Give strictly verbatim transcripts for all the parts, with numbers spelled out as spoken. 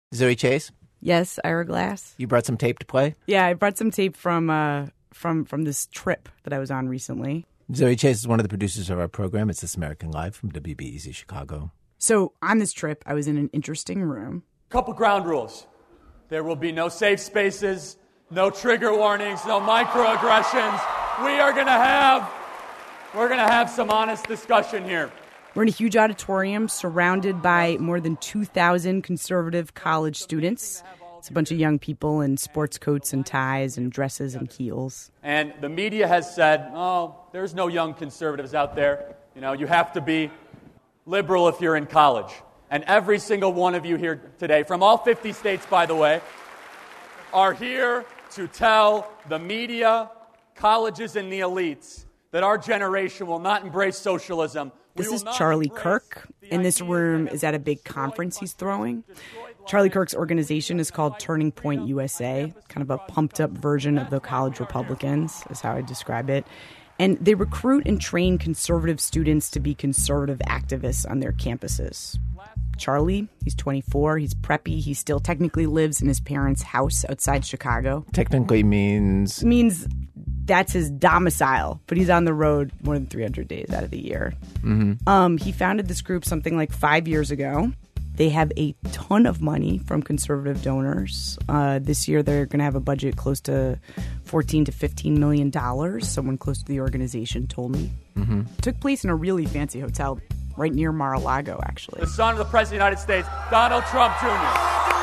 Zoe Chase? Yes, Ira Glass. You brought some tape to play? Yeah, I brought some tape from uh, from from this trip that I was on recently. Zoe Chase is one of the producers of our program. It's This American Life from W B E Z Chicago. So on this trip, I was in an interesting room. Couple ground rules. There will be no safe spaces, no trigger warnings, no microaggressions. We are going to have, we're going to have some honest discussion here. We're in a huge auditorium surrounded by more than two thousand conservative college students. It's a bunch of young people in sports coats and ties and dresses and heels. And the media has said, oh, there's no young conservatives out there. You know, you have to be liberal if you're in college. And every single one of you here today, from all fifty states, by the way, are here to tell the media, colleges, and the elites that our generation will not embrace socialism. This is Charlie Kirk, and this room is at a big conference he's throwing. Charlie Kirk's organization is called Turning Point U S A, kind of a pumped-up version of the College Republicans, is how I describe it. And they recruit and train conservative students to be conservative activists on their campuses. Charlie, he's twenty-four, he's preppy, he still technically lives in his parents' house outside Chicago. Technically means? Means that's his domicile, but he's on the road more than three hundred days out of the year. Mm-hmm. Um, he founded this group something like five years ago. They have a ton of money from conservative donors. Uh, this year, they're going to have a budget close to fourteen to fifteen million dollars. Someone close to the organization told me. Mm-hmm. It took place in a really fancy hotel right near Mar-a-Lago, actually. The son of the President of the United States, Donald Trump Junior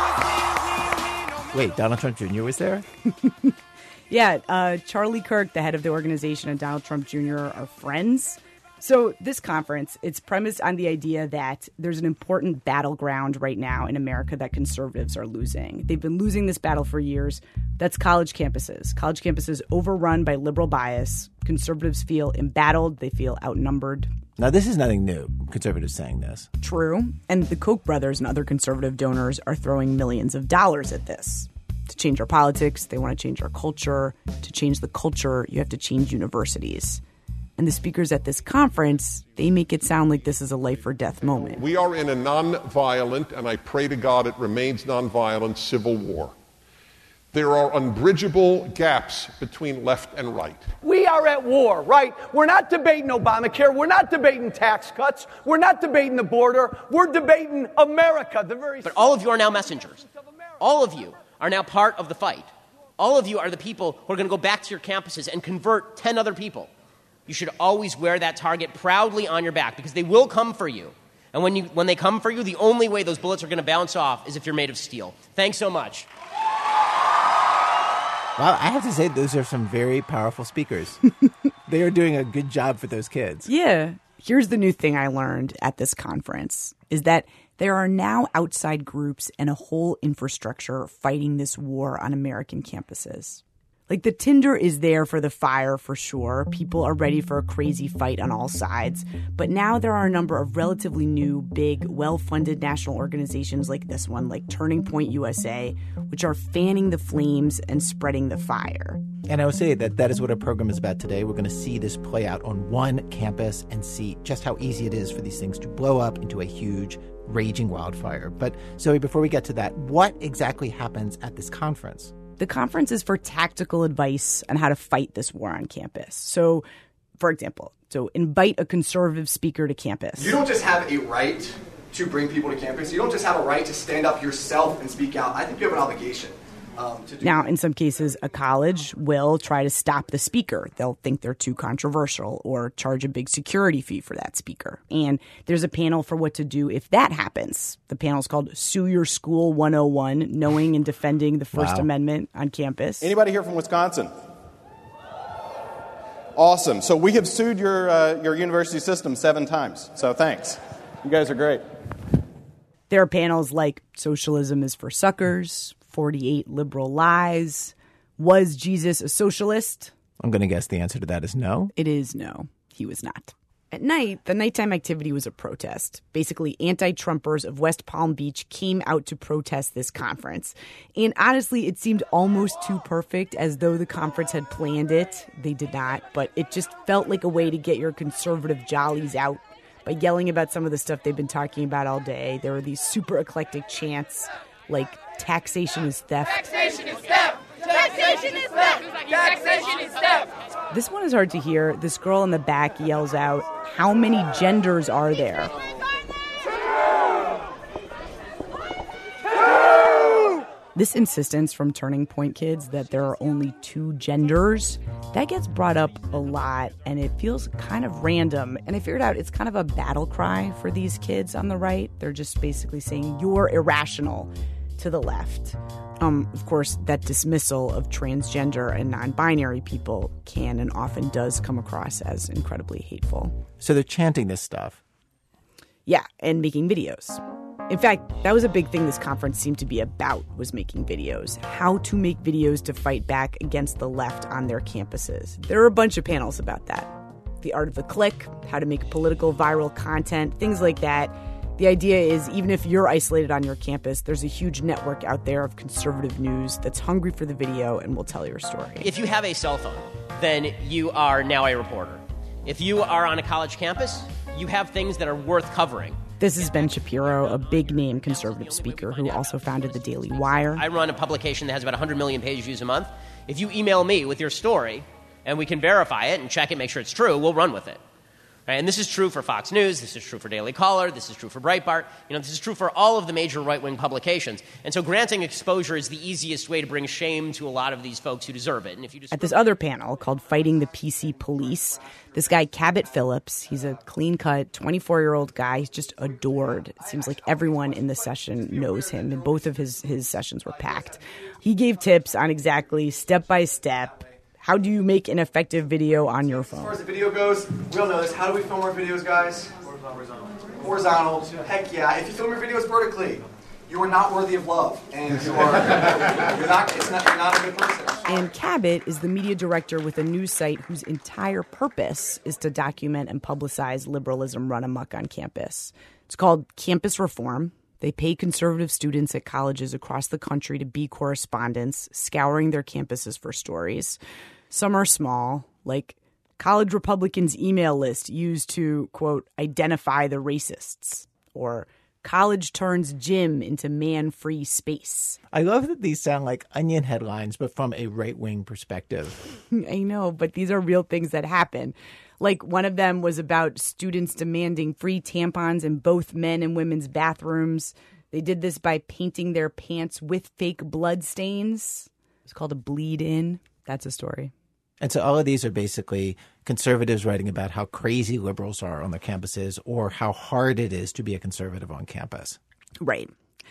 Wait, Donald Trump Junior was there? Yeah, uh, Charlie Kirk, the head of the organization, and Donald Trump Junior are friends. So this conference, it's premised on the idea that there's an important battleground right now in America that conservatives are losing. They've been losing this battle for years. That's college campuses. College campuses overrun by liberal bias. Conservatives feel embattled. They feel outnumbered. Now, this is nothing new, conservatives saying this. True. And the Koch brothers and other conservative donors are throwing millions of dollars at this. To change our politics, they want to change our culture. To change the culture, you have to change universities. And the speakers at this conference, they make it sound like this is a life or death moment. We are in a nonviolent, and I pray to God it remains nonviolent, civil war. There are unbridgeable gaps between left and right. We are at war, right? We're not debating Obamacare. We're not debating tax cuts. We're not debating the border. We're debating America, the very... But all of you are now messengers. All of you are now part of the fight. All of you are the people who are going to go back to your campuses and convert ten other people. You should always wear that target proudly on your back because they will come for you. And when you when they come for you, the only way those bullets are going to bounce off is if you're made of steel. Thanks so much. Wow, I have to say those are some very powerful speakers. They are doing a good job for those kids. Yeah. Here's the new thing I learned at this conference is that there are now outside groups and a whole infrastructure fighting this war on American campuses. Like, the tinder is there for the fire, for sure. People are ready for a crazy fight on all sides. But now there are a number of relatively new, big, well-funded national organizations like this one, like Turning Point U S A, which are fanning the flames and spreading the fire. And I would say that that is what our program is about today. We're going to see this play out on one campus and see just how easy it is for these things to blow up into a huge, raging wildfire. But, Zoe, before we get to that, what exactly happens at this conference? The conference is for tactical advice on how to fight this war on campus. So, for example, so invite a conservative speaker to campus. You don't just have a right to bring people to campus. You don't just have a right to stand up yourself and speak out. I think you have an obligation. Um, to do now, that. in some cases, a college will try to stop the speaker. They'll think they're too controversial or charge a big security fee for that speaker. And there's a panel for what to do if that happens. The panel is called Sue Your School one oh one, Knowing and Defending the First Wow. Amendment on Campus. Anybody here from Wisconsin? Awesome. So we have sued your uh, your university system seven times. So thanks. You guys are great. There are panels like Socialism is for Suckers, forty-eight Liberal Lies, Was Jesus a Socialist? I'm going to guess the answer to that is no. It is no, he was not. At night, the nighttime activity was a protest. Basically, anti-Trumpers of West Palm Beach came out to protest this conference. And honestly, it seemed almost too perfect, as though the conference had planned it. They did not, but it just felt like a way to get your conservative jollies out by yelling about some of the stuff they've been talking about all day. There were these super eclectic chants. like taxation is theft. Taxation is theft! Taxation is theft! Taxation is theft! This one is hard to hear. This girl in the back yells out, "How many genders are there?" This insistence from Turning Point kids that there are only two genders, that gets brought up a lot, and it feels kind of random. And I figured out it's kind of a battle cry for these kids on the right. They're just basically saying, you're irrational to the left. Um, of course, that dismissal of transgender and non-binary people can and often does come across as incredibly hateful. So they're chanting this stuff. Yeah, and making videos. In fact, that was a big thing this conference seemed to be about, was making videos. How to make videos to fight back against the left on their campuses. There are a bunch of panels about that. The art of the click, how to make political viral content, things like that. The idea is even if you're isolated on your campus, there's a huge network out there of conservative news that's hungry for the video and will tell your story. If you have a cell phone, then you are now a reporter. If you are on a college campus, you have things that are worth covering. This is Ben Shapiro, a big-name conservative speaker who also founded the Daily Wire. I run a publication that has about one hundred million page views a month. If you email me with your story, and we can verify it and check it, make sure it's true, we'll run with it. Right? And this is true for Fox News, this is true for Daily Caller, this is true for Breitbart. You know, this is true for all of the major right-wing publications. And so granting exposure is the easiest way to bring shame to a lot of these folks who deserve it. And if you just At this other panel called Fighting the P C Police, this guy, Cabot Phillips, he's a clean-cut, twenty-four-year-old guy. He's just adored. It seems like everyone in the session knows him, and both of his, his sessions were packed. He gave tips on exactly step-by-step how do you make an effective video on your phone. As far as the video goes, we all know this. How do we film our videos, guys? Horizontal. Horizontal. Heck yeah. If you film your videos vertically, you are not worthy of love, and you are you're not, it's not, you're not a good person. And Cabot is the media director with a news site whose entire purpose is to document and publicize liberalism run amok on campus. It's called Campus Reform. They pay conservative students at colleges across the country to be correspondents, scouring their campuses for stories. Some are small, like College Republicans' email list used to, quote, identify the racists, or college turns gym into man-free space. I love that these sound like Onion headlines, but from a right-wing perspective. I know, but these are real things that happen. Like one of them was about students demanding free tampons in both men and women's bathrooms. They did this by painting their pants with fake blood stains. It's called a bleed in. That's a story. And so all of these are basically conservatives writing about how crazy liberals are on their campuses or how hard it is to be a conservative on campus. Right.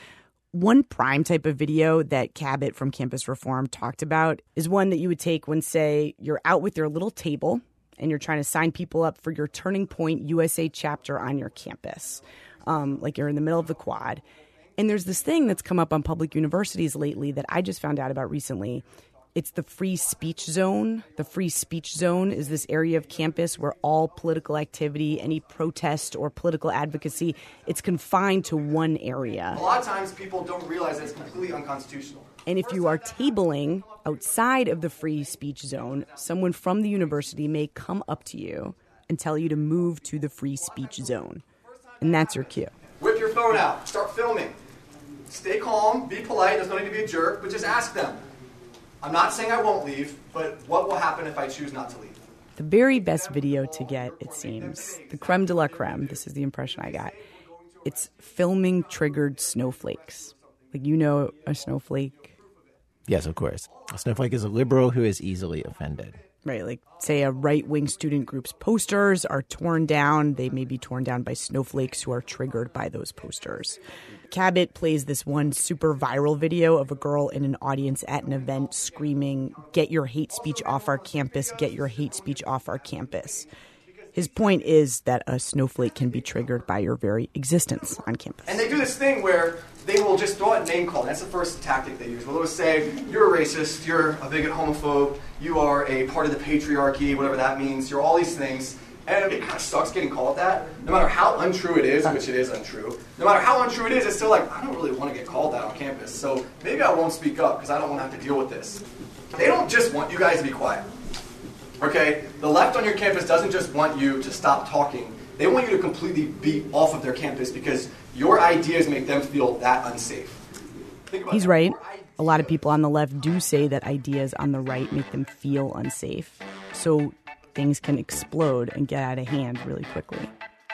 One prime type of video that Cabot from Campus Reform talked about is one that you would take when, say, you're out with your little table and you're trying to sign people up for your Turning Point U S A chapter on your campus. Um, like you're in the middle of the quad. And there's this thing that's come up on public universities lately that I just found out about recently. It's the free speech zone. The free speech zone is this area of campus where all political activity, any protest or political advocacy, it's confined to one area. A lot of times people don't realize that it's completely unconstitutional. And if you are tabling outside of the free speech zone, someone from the university may come up to you and tell you to move to the free speech zone. And that's your cue. Whip your phone out. Start filming. Stay calm. Be polite. There's no need to be a jerk, but just ask them. I'm not saying I won't leave, but what will happen if I choose not to leave? The very best video to get, it seems, the creme de la creme, this is the impression I got, it's filming triggered snowflakes. Like, you know a snowflake? Yes, of course. A snowflake is a liberal who is easily offended. Right, like, say a right-wing student group's posters are torn down. They may be torn down by snowflakes who are triggered by those posters. Cabot plays this one super viral video of a girl in an audience at an event screaming, "Get your hate speech off our campus, get your hate speech off our campus." His point is that a snowflake can be triggered by your very existence on campus. And they do this thing where they will just throw out name calling. That's the first tactic they use. They'll always say, you're a racist, you're a bigot homophobe, you are a part of the patriarchy, whatever that means, you're all these things. And it kind of sucks getting called that. No matter how untrue it is, which it is untrue, no matter how untrue it is, it's still like, I don't really want to get called that on campus, so maybe I won't speak up because I don't want to have to deal with this. They don't just want you guys to be quiet. Okay? The left on your campus doesn't just want you to stop talking. They want you to completely be off of their campus because your ideas make them feel that unsafe. He's right. A lot of people on the left do say that ideas on the right make them feel unsafe. So things can explode and get out of hand really quickly.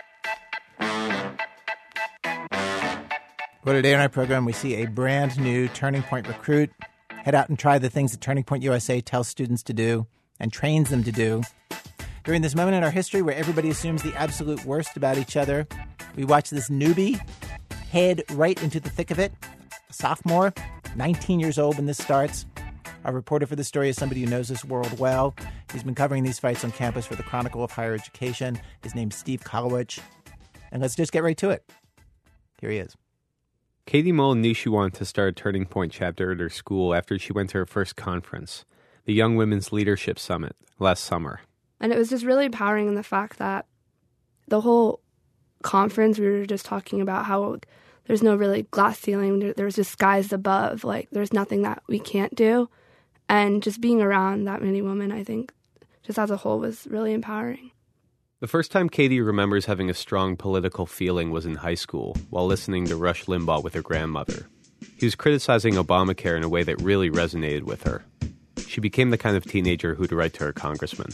Well, today on our program, we see a brand new Turning Point recruit head out and try the things that Turning Point U S A tells students to do and trains them to do. During this moment in our history where everybody assumes the absolute worst about each other, we watch this newbie head right into the thick of it. A sophomore, nineteen years old when this starts. Our reporter for this story is somebody who knows this world well. He's been covering these fights on campus for the Chronicle of Higher Education. His name's Steve Kolowich. And let's just get right to it. Here he is. Katie Mullen knew she wanted to start a Turning Point chapter at her school after she went to her first conference, the Young Women's Leadership Summit, last summer. And it was just really empowering in the fact that the whole conference, we were just talking about how there's no really glass ceiling. There's just skies above. Like, there's nothing that we can't do. And just being around that many women, I think, just as a whole, was really empowering. The first time Katie remembers having a strong political feeling was in high school, while listening to Rush Limbaugh with her grandmother. He was criticizing Obamacare in a way that really resonated with her. She became the kind of teenager who'd write to her congressman.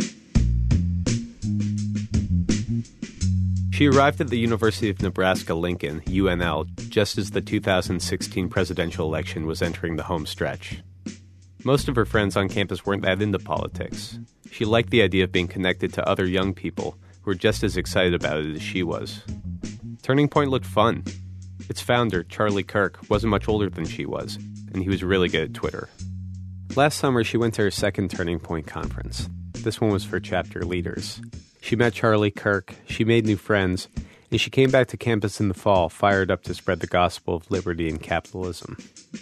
She arrived at the University of Nebraska-Lincoln, U N L, just as the two thousand sixteen presidential election was entering the home stretch. Most of her friends on campus weren't that into politics. She liked the idea of being connected to other young people who were just as excited about it as she was. Turning Point looked fun. Its founder, Charlie Kirk, wasn't much older than she was, and he was really good at Twitter. Last summer, she went to her second Turning Point conference. This one was for chapter leaders. She met Charlie Kirk, she made new friends, and she came back to campus in the fall, fired up to spread the gospel of liberty and capitalism.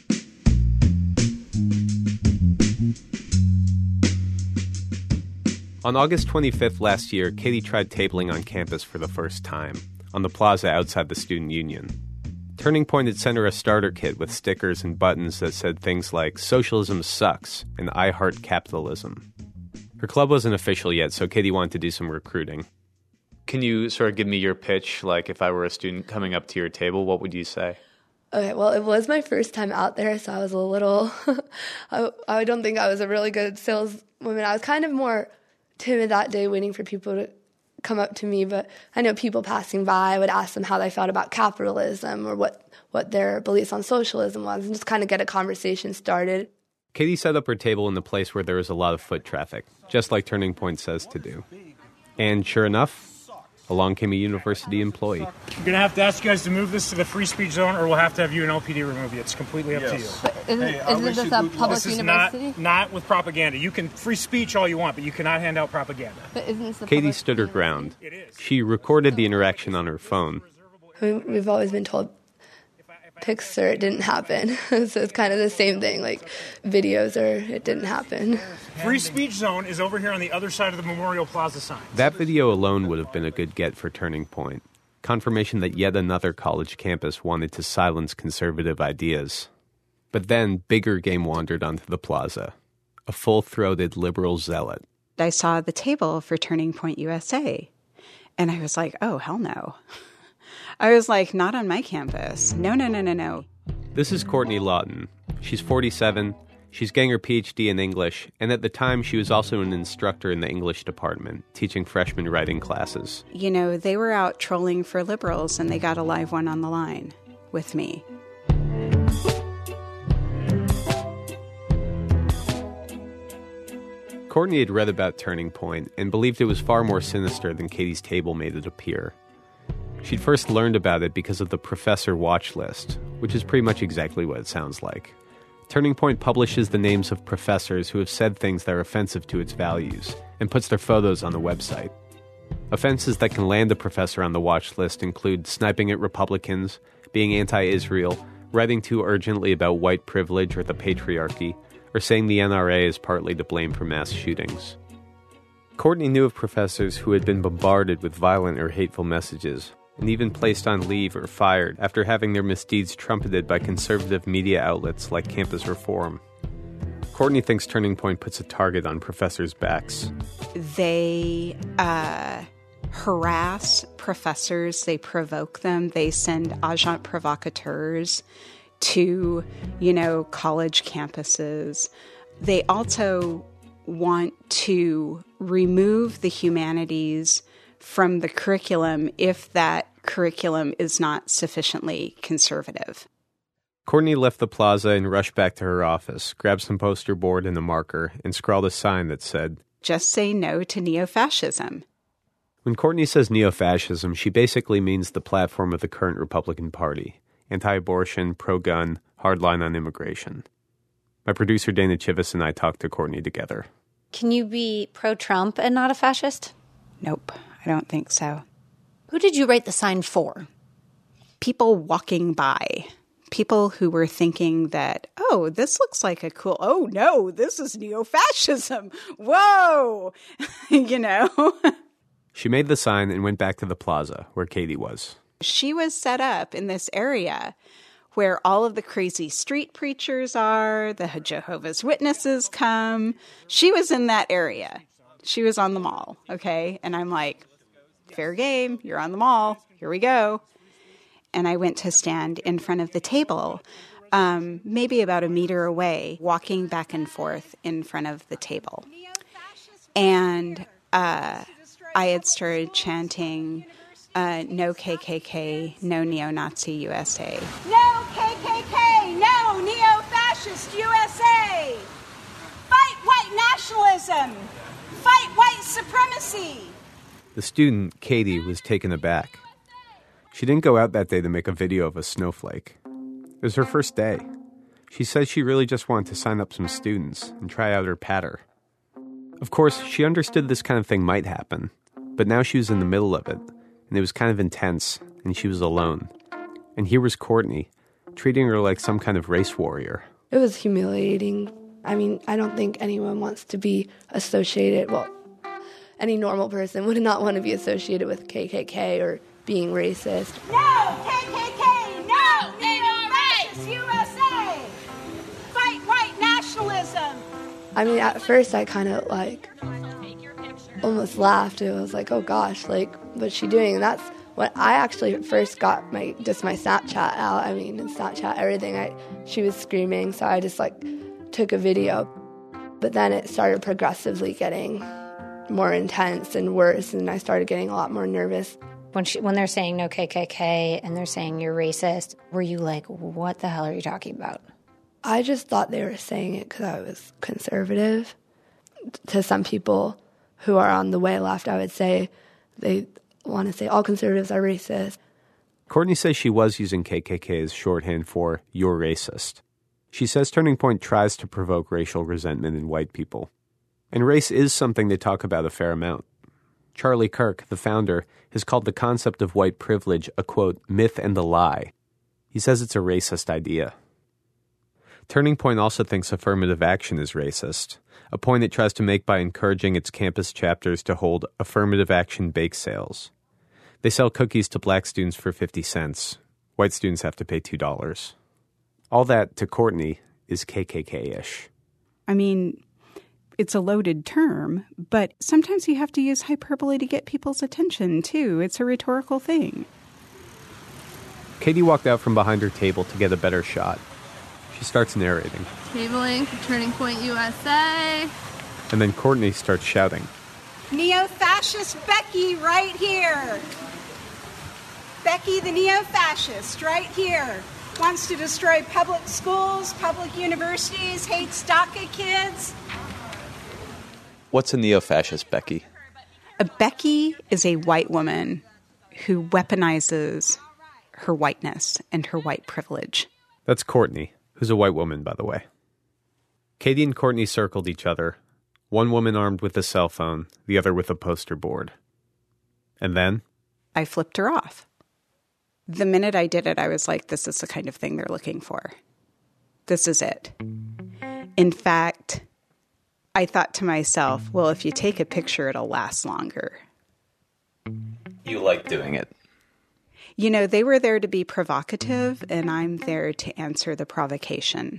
On August twenty-fifth last year, Katie tried tabling on campus for the first time, on the plaza outside the Student Union. Turning Point had sent her a starter kit with stickers and buttons that said things like, "Socialism sucks," and "I heart capitalism." Her club wasn't official yet, so Katie wanted to do some recruiting. Can you sort of give me your pitch? Like, if I were a student coming up to your table, what would you say? Okay, well, it was my first time out there, so I was a little... I, I don't think I was a really good saleswoman. I was kind of more timid that day, waiting for people to come up to me, but I know people passing by, I would ask them how they felt about capitalism or what, what their beliefs on socialism was, and just kind of get a conversation started. Katie set up her table in the place where there was a lot of foot traffic, just like Turning Point says to do. And sure enough, along came a university employee. We're going to have to ask you guys to move this to the free speech zone, or we'll have to have you and L P D remove you. It's completely up yes. to you. But isn't, hey, isn't this a public this university? Is not, not with propaganda. You can free speech all you want, but you cannot hand out propaganda. But isn't this a Katie stood her ground. She recorded the interaction on her phone. We've always been told pics or it didn't happen. So it's kind of the same thing, like videos or it didn't happen. Free speech zone is over here on the other side of the Memorial Plaza sign. That video alone would have been a good get for Turning Point. Confirmation that yet another college campus wanted to silence conservative ideas. But then bigger game wandered onto the plaza. A full-throated liberal zealot. I saw the table for Turning Point U S A, and I was like, oh, hell no. I was like, not on my campus. No, no, no, no, no. This is Courtney Lawton. She's forty-seven. She's getting her P H D in English, and at the time she was also an instructor in the English department, teaching freshman writing classes. You know, they were out trolling for liberals, and they got a live one on the line with me. Courtney had read about Turning Point and believed it was far more sinister than Katie's table made it appear. She'd first learned about it because of the Professor Watch List, which is pretty much exactly what it sounds like. Turning Point publishes the names of professors who have said things that are offensive to its values and puts their photos on the website. Offenses that can land a professor on the watch list include sniping at Republicans, being anti-Israel, writing too urgently about white privilege or the patriarchy, or saying the N R A is partly to blame for mass shootings. Courtney knew of professors who had been bombarded with violent or hateful messages, and even placed on leave or fired after having their misdeeds trumpeted by conservative media outlets like Campus Reform. Courtney thinks Turning Point puts a target on professors' backs. They uh, harass professors. They provoke them. They send agent provocateurs to, you know, college campuses. They also want to remove the humanities from the curriculum if that curriculum is not sufficiently conservative. Courtney left the plaza and rushed back to her office, grabbed some poster board and a marker, and scrawled a sign that said, "Just say no to neo-fascism." When Courtney says neo-fascism, she basically means the platform of the current Republican Party: anti-abortion, pro-gun, hardline on immigration. My producer Dana Chivvis and I talked to Courtney together. Can you be pro-Trump and not a fascist? Nope, I don't think so. Who did you write the sign for? People walking by. People who were thinking that, oh, this looks like a cool, oh no, this is neo-fascism. Whoa! You know? She made the sign and went back to the plaza where Katie was. She was set up in this area where all of the crazy street preachers are, the Jehovah's Witnesses come. She was in that area. She was on the mall, okay? And I'm like, fair game, you're on the mall, here we go. And I went to stand in front of the table, um, maybe about a meter away, walking back and forth in front of the table. And uh, I had started chanting, uh, no K K K, no neo-Nazi U S A. No K K K, no neo-fascist U S A. Fight white nationalism. Fight white supremacy. The student, Katie, was taken aback. She didn't go out that day to make a video of a snowflake. It was her first day. She says she really just wanted to sign up some students and try out her patter. Of course, she understood this kind of thing might happen, but now she was in the middle of it, and it was kind of intense, and she was alone. And here was Courtney, treating her like some kind of race warrior. It was humiliating. I mean, I don't think anyone wants to be associated, well, any normal person would not want to be associated with K K K or being racist. No K K K, no neo-fascist U S A. Fight white nationalism. I mean, at first I kind of like almost laughed. It was like, oh gosh, like what's she doing? And that's when I actually first got my just my Snapchat out. I mean, in Snapchat, everything. I she was screaming, so I just like took a video. But then it started progressively getting more intense and worse, and I started getting a lot more nervous. When she, when they're saying no K K K and they're saying you're racist, were you like, what the hell are you talking about? I just thought they were saying it because I was conservative. To some people who are on the way left, I would say they want to say all conservatives are racist. Courtney says she was using K K K as shorthand for "you're racist." She says Turning Point tries to provoke racial resentment in white people. And race is something they talk about a fair amount. Charlie Kirk, the founder, has called the concept of white privilege a, quote, myth and a lie. He says it's a racist idea. Turning Point also thinks affirmative action is racist, a point it tries to make by encouraging its campus chapters to hold affirmative action bake sales. They sell cookies to black students for fifty cents. White students have to pay two dollars. All that, to Courtney, is K K K-ish. I mean, it's a loaded term, but sometimes you have to use hyperbole to get people's attention, too. It's a rhetorical thing. Katie walked out from behind her table to get a better shot. She starts narrating. Tabling for Turning Point U S A. And then Courtney starts shouting. Neo-fascist Becky right here. Becky the neo-fascist right here. Wants to destroy public schools, public universities, hates DACA kids. What's a neo-fascist, Becky? A Becky is a white woman who weaponizes her whiteness and her white privilege. That's Courtney, who's a white woman, by the way. Katie and Courtney circled each other, one woman armed with a cell phone, the other with a poster board. And then? I flipped her off. The minute I did it, I was like, this is the kind of thing they're looking for. This is it. In fact, I thought to myself, well, if you take a picture, it'll last longer. You like doing it. You know, they were there to be provocative, and I'm there to answer the provocation.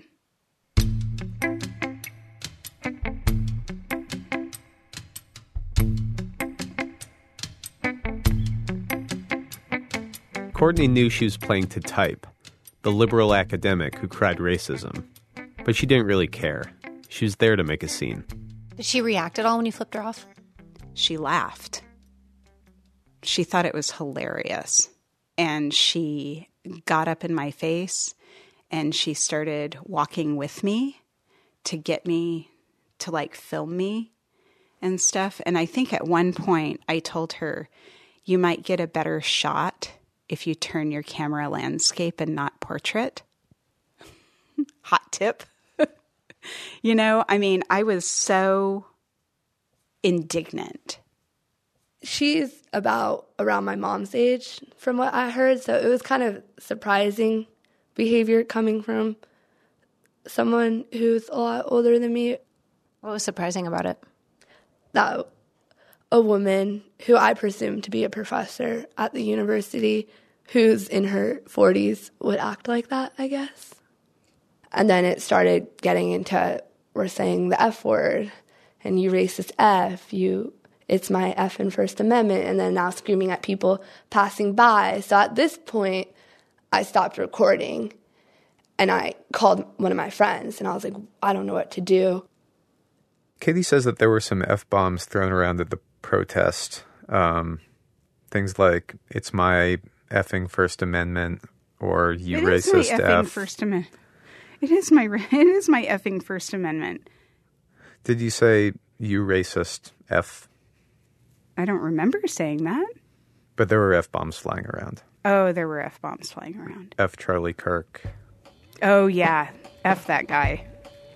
Courtney knew she was playing to type, the liberal academic who cried racism. But she didn't really care. She was there to make a scene. Did she react at all when you flipped her off? She laughed. She thought it was hilarious. And she got up in my face and she started walking with me to get me to like film me and stuff. And I think at one point I told her, you might get a better shot if you turn your camera landscape and not portrait. Hot tip. You know, I mean, I was so indignant. She's about around my mom's age, from what I heard, so it was kind of surprising behavior coming from someone who's a lot older than me. What was surprising about it? That a woman who I presume to be a professor at the university who's in her forties would act like that, I guess. And then it started getting into, we're saying the F word, and you racist F, you, it's my F in First Amendment, and then now screaming at people passing by. So at this point, I stopped recording, and I called one of my friends, and I was like, I don't know what to do. Katie says that there were some F-bombs thrown around at the protest. Um, things like, it's my effing First Amendment, or you it racist is my effing F. First Amendment. It is my it is my effing First Amendment. Did you say you racist F? I don't remember saying that. But there were F-bombs flying around. Oh, there were F-bombs flying around. F Charlie Kirk. Oh, yeah. F that guy.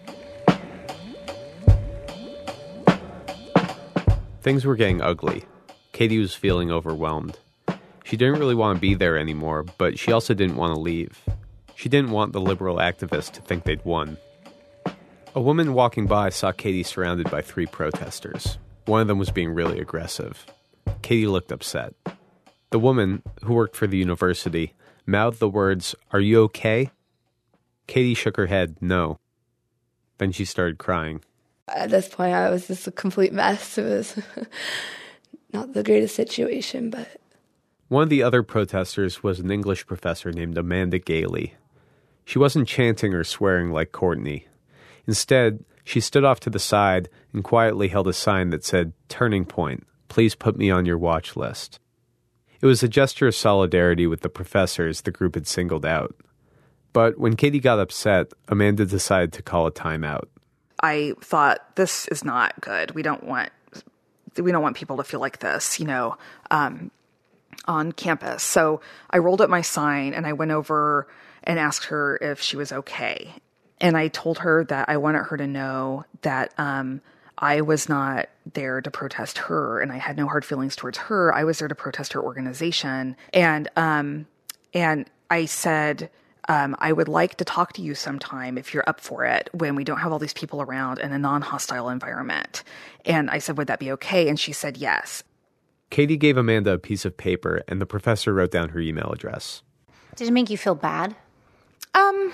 Things were getting ugly. Katie was feeling overwhelmed. She didn't really want to be there anymore, but she also didn't want to leave. She didn't want the liberal activists to think they'd won. A woman walking by saw Katie surrounded by three protesters. One of them was being really aggressive. Katie looked upset. The woman, who worked for the university, mouthed the words, "Are you okay?" Katie shook her head, no. Then she started crying. At this point, I was just a complete mess. It was not the greatest situation, but... One of the other protesters was an English professor named Amanda Gailey. She wasn't chanting or swearing like Courtney. Instead, she stood off to the side and quietly held a sign that said, "Turning Point, please put me on your watch list." It was a gesture of solidarity with the professors the group had singled out. But when Katie got upset, Amanda decided to call a timeout. I thought, this is not good. We don't want we don't want people to feel like this, you know, um, on campus. So I rolled up my sign and I went over and asked her if she was okay. And I told her that I wanted her to know that um, I was not there to protest her, and I had no hard feelings towards her. I was there to protest her organization. And um, and I said, um, I would like to talk to you sometime if you're up for it, when we don't have all these people around in a non-hostile environment. And I said, would that be okay? And she said yes. Katie gave Amanda a piece of paper, and the professor wrote down her email address. Did it make you feel bad? Um,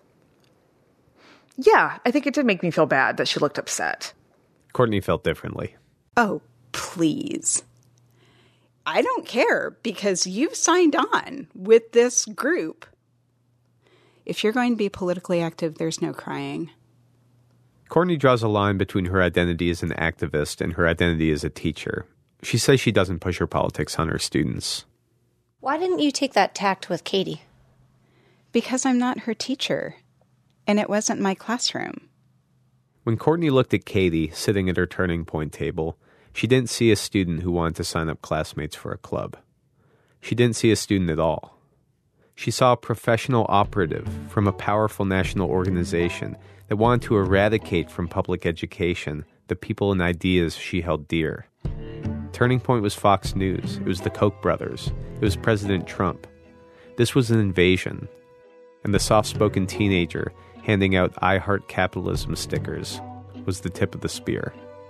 yeah, I think it did make me feel bad that she looked upset. Courtney felt differently. Oh, please. I don't care, because you've signed on with this group. If you're going to be politically active, there's no crying. Courtney draws a line between her identity as an activist and her identity as a teacher. She says she doesn't push her politics on her students. Why didn't you take that tact with Katie? Because I'm not her teacher, and it wasn't my classroom. When Courtney looked at Katie sitting at her Turning Point table, she didn't see a student who wanted to sign up classmates for a club. She didn't see a student at all. She saw a professional operative from a powerful national organization that wanted to eradicate from public education the people and ideas she held dear. Turning Point was Fox News. It was the Koch brothers. It was President Trump. This was an invasion. And the soft-spoken teenager handing out "I Heart Capitalism" stickers was the tip of the spear.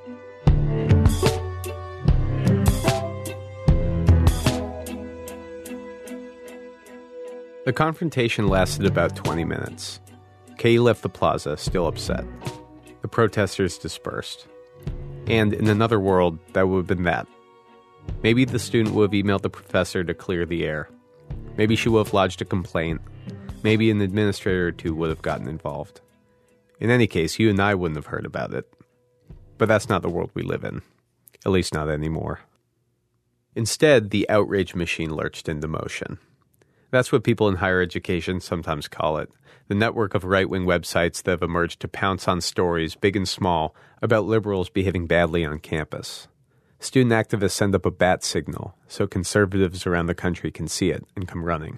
The confrontation lasted about twenty minutes. Katie left the plaza, still upset. The protesters dispersed. And in another world, that would have been that. Maybe the student would have emailed the professor to clear the air. Maybe she would have lodged a complaint. Maybe an administrator or two would have gotten involved. In any case, you and I wouldn't have heard about it. But that's not the world we live in. At least not anymore. Instead, the outrage machine lurched into motion. That's what people in higher education sometimes call it, the network of right-wing websites that have emerged to pounce on stories, big and small, about liberals behaving badly on campus. Student activists send up a bat signal so conservatives around the country can see it and come running.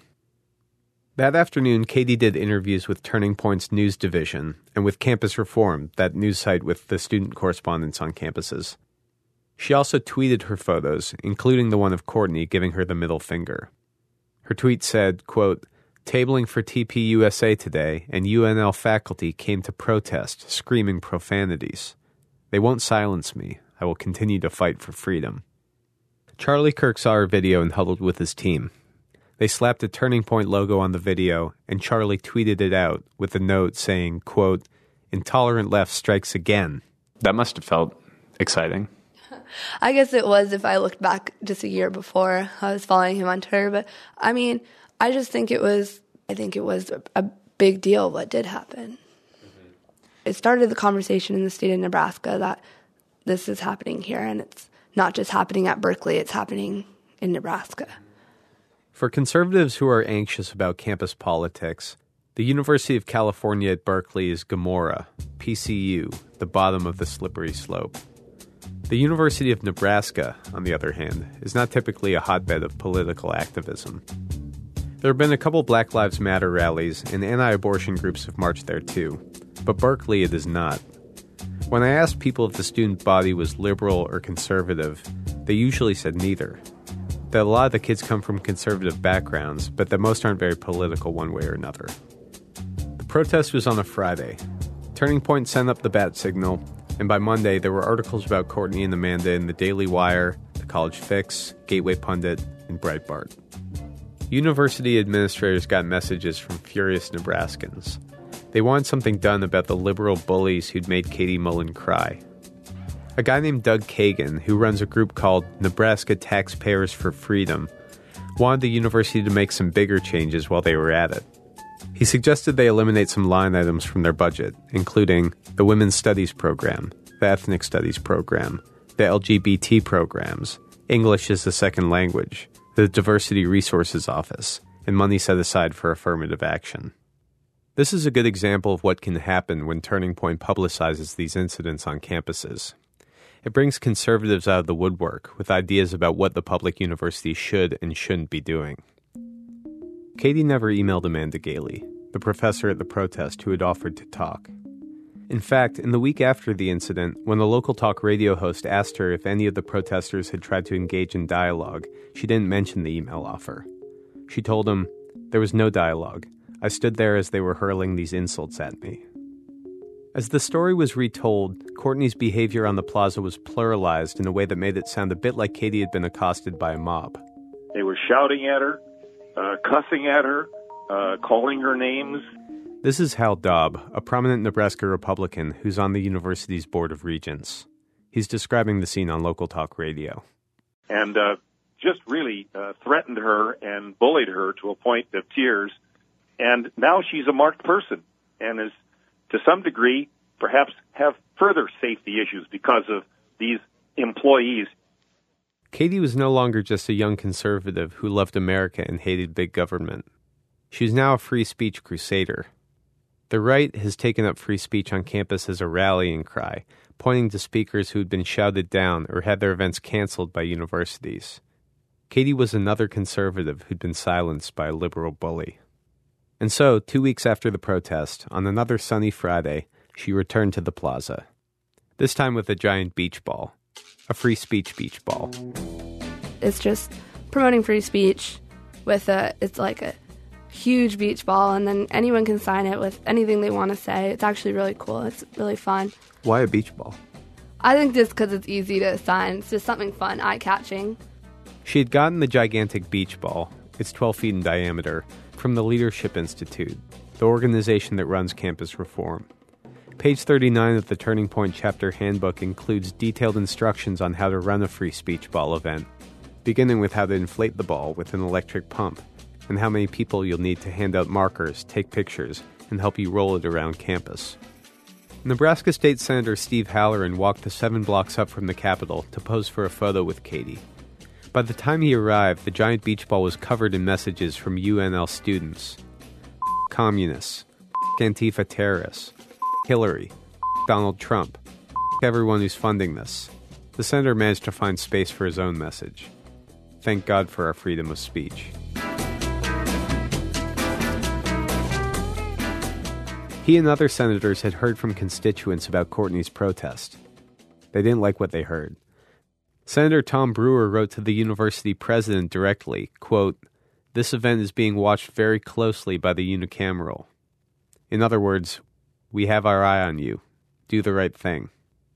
That afternoon, Katie did interviews with Turning Point's news division and with Campus Reform, that news site with the student correspondents on campuses. She also tweeted her photos, including the one of Courtney giving her the middle finger. Her tweet said, quote, "Tabling for T P U S A today, and U N L faculty came to protest, screaming profanities. They won't silence me. I will continue to fight for freedom." Charlie Kirk saw her video and huddled with his team. They slapped a Turning Point logo on the video, and Charlie tweeted it out with a note saying, quote, "Intolerant left strikes again." That must have felt exciting. I guess it was if I looked back just a year before. I was following him on Twitter, but I mean, I just think it was, I think it was a, a big deal what did happen. Mm-hmm. It started the conversation in the state of Nebraska that this is happening here, and it's not just happening at Berkeley, it's happening in Nebraska. For conservatives who are anxious about campus politics, the University of California at Berkeley is Gomorrah, P C U, the bottom of the slippery slope. The University of Nebraska, on the other hand, is not typically a hotbed of political activism. There have been a couple Black Lives Matter rallies, and anti-abortion groups have marched there too. But Berkeley, it is not. When I asked people if the student body was liberal or conservative, they usually said neither. That a lot of the kids come from conservative backgrounds, but that most aren't very political one way or another. The protest was on a Friday. Turning Point sent up the bat signal, and by Monday there were articles about Courtney and Amanda in the Daily Wire, the College Fix, Gateway Pundit, and Breitbart. University administrators got messages from furious Nebraskans. They wanted something done about the liberal bullies who'd made Katie Mullen cry. A guy named Doug Kagan, who runs a group called Nebraska Taxpayers for Freedom, wanted the university to make some bigger changes while they were at it. He suggested they eliminate some line items from their budget, including the Women's Studies program, the Ethnic Studies program, the L G B T programs, English as a second language, the Diversity Resources Office, and money set aside for affirmative action. This is a good example of what can happen when Turning Point publicizes these incidents on campuses. It brings conservatives out of the woodwork with ideas about what the public university should and shouldn't be doing. Katie never emailed Amanda Gailey, the professor at the protest who had offered to talk. In fact, in the week after the incident, when the local talk radio host asked her if any of the protesters had tried to engage in dialogue, she didn't mention the email offer. She told him, "There was no dialogue. I stood there as they were hurling these insults at me." As the story was retold, Courtney's behavior on the plaza was pluralized in a way that made it sound a bit like Katie had been accosted by a mob. They were shouting at her, uh, cussing at her, uh, calling her names. This is Hal Daub, a prominent Nebraska Republican who's on the university's Board of Regents. He's describing the scene on local talk radio. And uh, just really uh, threatened her and bullied her to a point of tears. And now she's a marked person and is, to some degree, perhaps have further safety issues because of these employees. Katie was no longer just a young conservative who loved America and hated big government. She was now a free speech crusader. The right has taken up free speech on campus as a rallying cry, pointing to speakers who had been shouted down or had their events canceled by universities. Katie was another conservative who'd been silenced by a liberal bully. And so, two weeks after the protest, on another sunny Friday, she returned to the plaza. This time with a giant beach ball. A free speech beach ball. It's just promoting free speech with a, it's like a huge beach ball, and then anyone can sign it with anything they want to say. It's actually really cool. It's really fun. Why a beach ball? I think just because it's easy to sign. It's just something fun, eye-catching. She had gotten the gigantic beach ball, it's twelve feet in diameter, from the Leadership Institute, the organization that runs Campus Reform. Page thirty-nine of the Turning Point Chapter Handbook includes detailed instructions on how to run a free speech ball event, beginning with how to inflate the ball with an electric pump, and how many people you'll need to hand out markers, take pictures, and help you roll it around campus. Nebraska State Senator Steve Halloran walked the seven blocks up from the Capitol to pose for a photo with Katie. By the time he arrived, the giant beach ball was covered in messages from U N L students. Communists. Antifa terrorists. Hillary. Donald Trump. Everyone who's funding this. The senator managed to find space for his own message. Thank God for our freedom of speech. He and other senators had heard from constituents about Courtney's protest. They didn't like what they heard. Senator Tom Brewer wrote to the university president directly, quote, "This event is being watched very closely by the unicameral. In other words, we have our eye on you. Do the right thing."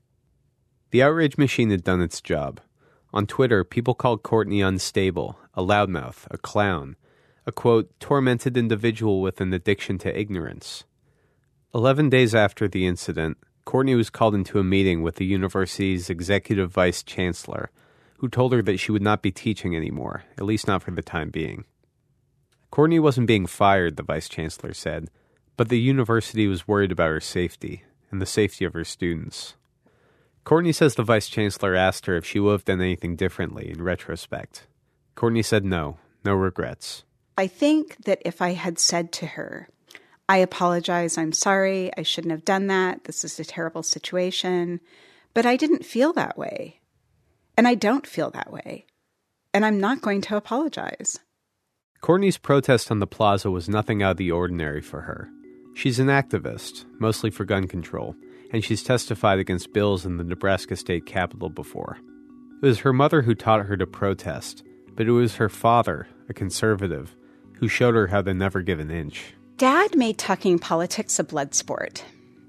The outrage machine had done its job. On Twitter, people called Courtney unstable, a loudmouth, a clown, a, quote, tormented individual with an addiction to ignorance. Eleven days after the incident, Courtney was called into a meeting with the university's executive vice chancellor, who told her that she would not be teaching anymore, at least not for the time being. Courtney wasn't being fired, the vice chancellor said, but the university was worried about her safety and the safety of her students. Courtney says the vice chancellor asked her if she would have done anything differently in retrospect. Courtney said no, no regrets. I think that if I had said to her, I apologize, I'm sorry, I shouldn't have done that, this is a terrible situation, but I didn't feel that way. And I don't feel that way. And I'm not going to apologize. Courtney's protest on the plaza was nothing out of the ordinary for her. She's an activist, mostly for gun control, and she's testified against bills in the Nebraska State Capitol before. It was her mother who taught her to protest, but it was her father, a conservative, who showed her how to never give an inch. Dad made talking politics a blood sport.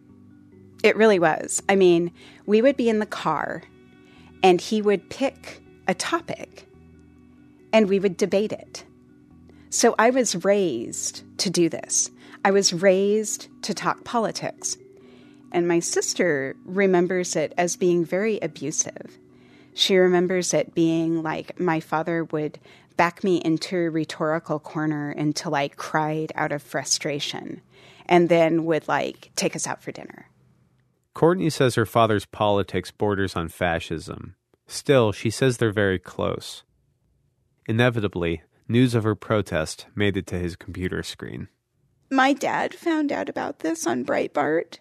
It really was. I mean, we would be in the car, and he would pick a topic, and we would debate it. So I was raised to do this. I was raised to talk politics. And my sister remembers it as being very abusive. She remembers it being like my father would back me into a rhetorical corner until I cried out of frustration, and then would, like, take us out for dinner. Courtney says her father's politics borders on fascism. Still, she says they're very close. Inevitably, news of her protest made it to his computer screen. My dad found out about this on Breitbart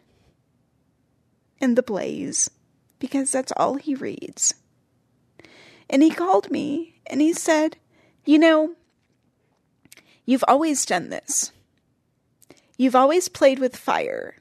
and The Blaze, because that's all he reads. And he called me, and he said, you know, you've always done this. You've always played with fire.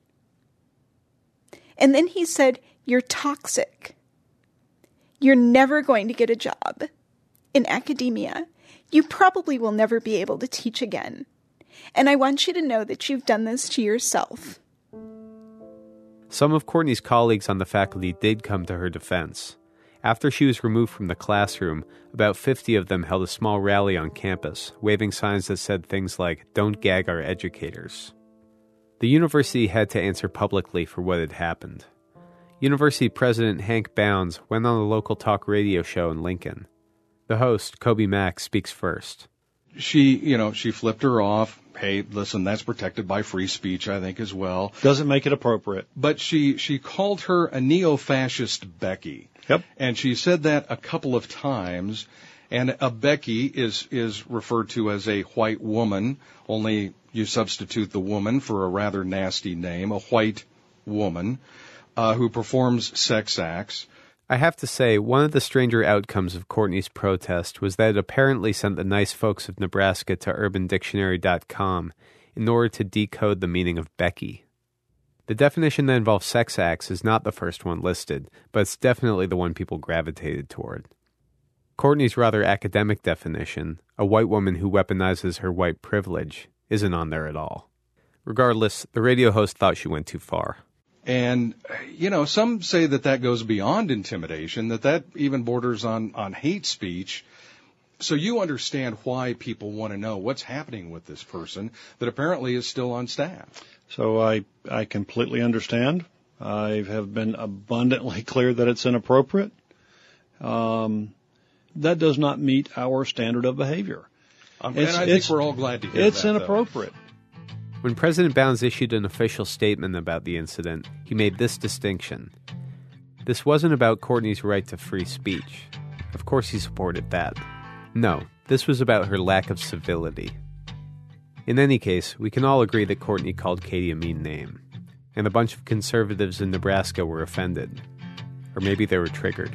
And then he said, you're toxic. You're never going to get a job in academia. You probably will never be able to teach again. And I want you to know that you've done this to yourself. Some of Courtney's colleagues on the faculty did come to her defense. After she was removed from the classroom, about fifty of them held a small rally on campus, waving signs that said things like, "Don't gag our educators." The university had to answer publicly for what had happened. University President Hank Bounds went on a local talk radio show in Lincoln. The host, Kobe Mack, speaks first. She, you know, she flipped her off. Hey, listen, that's protected by free speech, I think, as well. Doesn't make it appropriate. But she, she called her a neo-fascist Becky. Yep. And she said that a couple of times. And a Becky is, is referred to as a white woman, only you substitute the woman for a rather nasty name, a white woman, uh, who performs sex acts. I have to say, one of the stranger outcomes of Courtney's protest was that it apparently sent the nice folks of Nebraska to urban dictionary dot com in order to decode the meaning of Becky. The definition that involves sex acts is not the first one listed, but it's definitely the one people gravitated toward. Courtney's rather academic definition, a white woman who weaponizes her white privilege, isn't on there at all. Regardless, the radio host thought she went too far. And, you know, some say that that goes beyond intimidation, that that even borders on, on hate speech. So you understand why people want to know what's happening with this person that apparently is still on staff. So I, I completely understand. I have been abundantly clear that it's inappropriate. Um, that does not meet our standard of behavior. Um, It's- and I it's- think we're all glad to hear It's that, though. inappropriate. When President Bounds issued an official statement about the incident, he made this distinction. This wasn't about Courtney's right to free speech. Of course he supported that. No, this was about her lack of civility. In any case, we can all agree that Courtney called Katie a mean name, and a bunch of conservatives in Nebraska were offended. Or maybe they were triggered.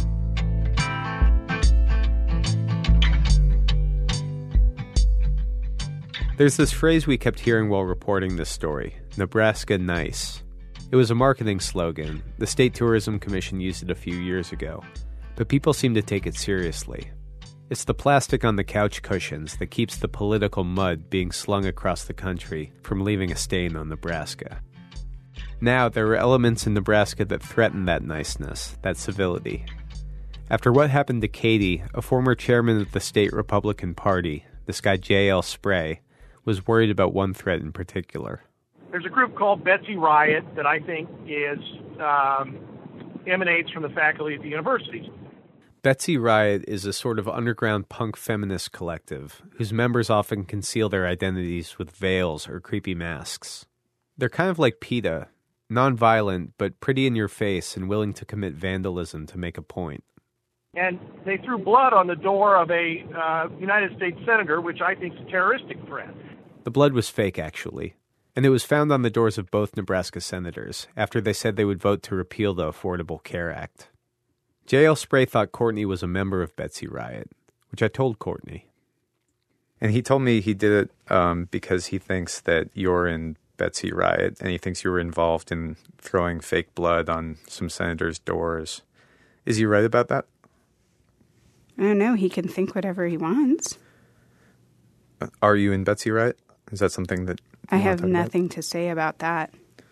There's this phrase we kept hearing while reporting this story, Nebraska nice. It was a marketing slogan. The State Tourism Commission used it a few years ago, but people seem to take it seriously. It's the plastic on the couch cushions that keeps the political mud being slung across the country from leaving a stain on Nebraska. Now, there are elements in Nebraska that threaten that niceness, that civility. After what happened to Katie, a former chairman of the state Republican Party, this guy J L Spray, was worried about one threat in particular. There's a group called Betsy Riot that I think is um, emanates from the faculty at the universities. Betsy Riot is a sort of underground punk feminist collective whose members often conceal their identities with veils or creepy masks. They're kind of like PETA, non-violent but pretty in your face and willing to commit vandalism to make a point. And they threw blood on the door of a uh, United States senator, which I think is a terroristic threat. The blood was fake, actually, and it was found on the doors of both Nebraska senators after they said they would vote to repeal the Affordable Care Act. J L Spray thought Courtney was a member of Betsy Riot, which I told Courtney. And he told me he did it um, because he thinks that you're in Betsy Riot, and he thinks you were involved in throwing fake blood on some senators' doors. Is he right about that? I don't know. He can think whatever he wants. Are you in Betsy Riot? Is that something that I have nothing to say about that.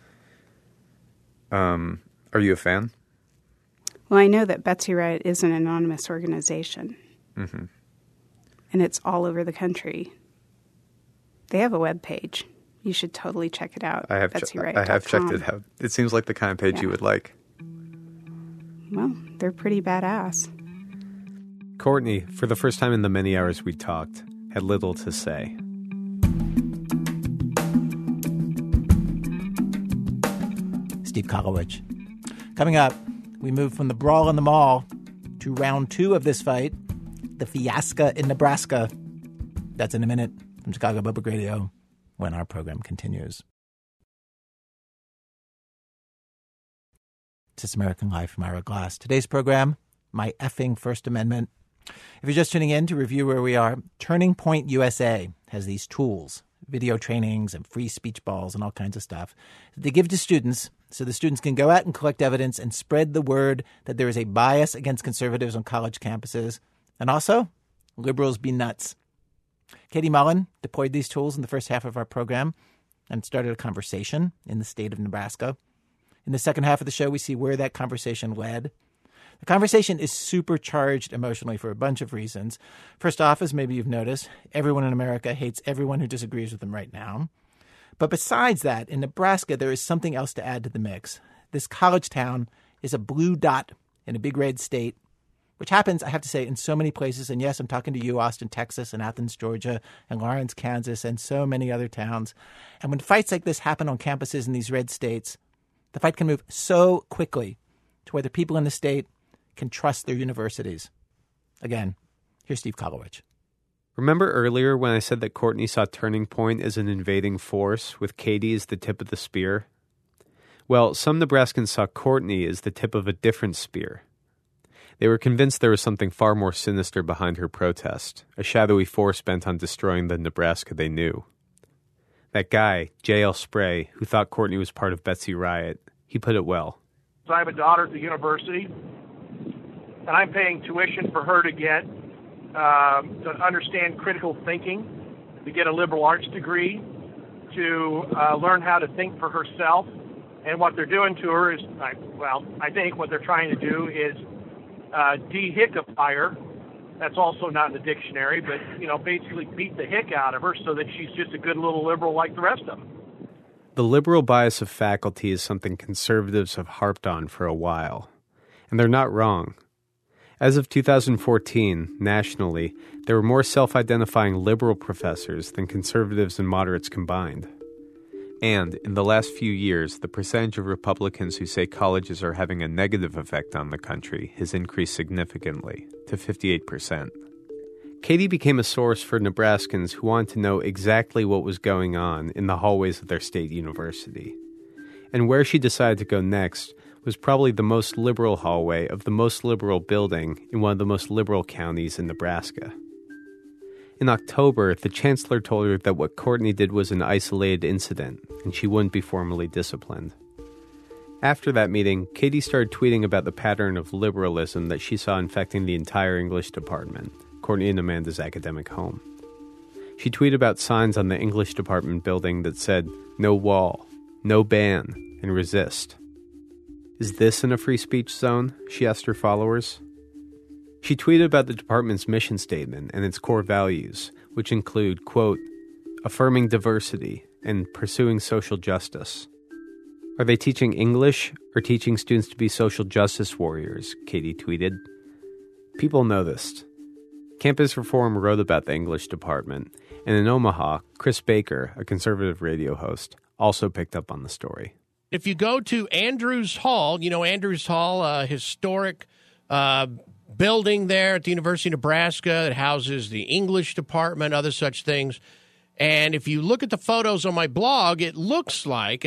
Um, are you a fan? Well, I know that Betsy Riot is an anonymous organization. Mm-hmm. And it's all over the country. They have a web page. You should totally check it out. I have, Betsy che- Riot I have checked it out. It seems like the kind of page Yeah. you would like. Well, they're pretty badass. Courtney, for the first time in the many hours we talked, had little to say. Steve Kolowich. Coming up, we move from the brawl in the mall to round two of this fight, the fiasco in Nebraska. That's in a minute from Chicago Public Radio when our program continues. This is American Life from Ira Glass. Today's program, My Effing First Amendment. If you're just tuning in to review where we are, Turning Point U S A has these tools, video trainings and free speech balls and all kinds of stuff that they give to students so the students can go out and collect evidence and spread the word that there is a bias against conservatives on college campuses. And also, liberals be nuts. Katie Mullen deployed these tools in the first half of our program and started a conversation in the state of Nebraska. In the second half of the show, we see where that conversation led. The conversation is supercharged emotionally for a bunch of reasons. First off, as maybe you've noticed, everyone in America hates everyone who disagrees with them right now. But besides that, in Nebraska, there is something else to add to the mix. This college town is a blue dot in a big red state, which happens, I have to say, in so many places. And yes, I'm talking to you, Austin, Texas, and Athens, Georgia, and Lawrence, Kansas, and so many other towns. And when fights like this happen on campuses in these red states, the fight can move so quickly to whether people in the state can trust their universities. Again, here's Steve Kolowich. Remember earlier when I said that Courtney saw Turning Point as an invading force, with Katie as the tip of the spear? Well, some Nebraskans saw Courtney as the tip of a different spear. They were convinced there was something far more sinister behind her protest, a shadowy force bent on destroying the Nebraska they knew. That guy, J L Spray, who thought Courtney was part of Betsy Riot, he put it well. I have a daughter at the university, and I'm paying tuition for her to get um, to understand critical thinking, to get a liberal arts degree, to uh, learn how to think for herself. And what they're doing to her is, I, well, I think what they're trying to do is uh, de-hickify her. That's also not in the dictionary, but, you know, basically beat the hick out of her so that she's just a good little liberal like the rest of them. The liberal bias of faculty is something conservatives have harped on for a while. And they're not wrong. As of two thousand fourteen, nationally, there were more self-identifying liberal professors than conservatives and moderates combined. And, in the last few years, the percentage of Republicans who say colleges are having a negative effect on the country has increased significantly, to fifty-eight percent. Katie became a source for Nebraskans who wanted to know exactly what was going on in the hallways of their state university. And where she decided to go next was probably the most liberal hallway of the most liberal building in one of the most liberal counties in Nebraska. In October, the chancellor told her that what Courtney did was an isolated incident, and she wouldn't be formally disciplined. After that meeting, Katie started tweeting about the pattern of liberalism that she saw infecting the entire English department, Courtney and Amanda's academic home. She tweeted about signs on the English department building that said, "No wall, no ban, and resist." Is this in a free speech zone? She asked her followers. She tweeted about the department's mission statement and its core values, which include, quote, affirming diversity and pursuing social justice. Are they teaching English or teaching students to be social justice warriors? Katie tweeted. People noticed. Campus Reform wrote about the English department, and in Omaha, Chris Baker, a conservative radio host, also picked up on the story. If you go to Andrews Hall, you know Andrews Hall, a historic uh, building there at the University of Nebraska that houses the English department, other such things. And if you look at the photos on my blog, it looks like, it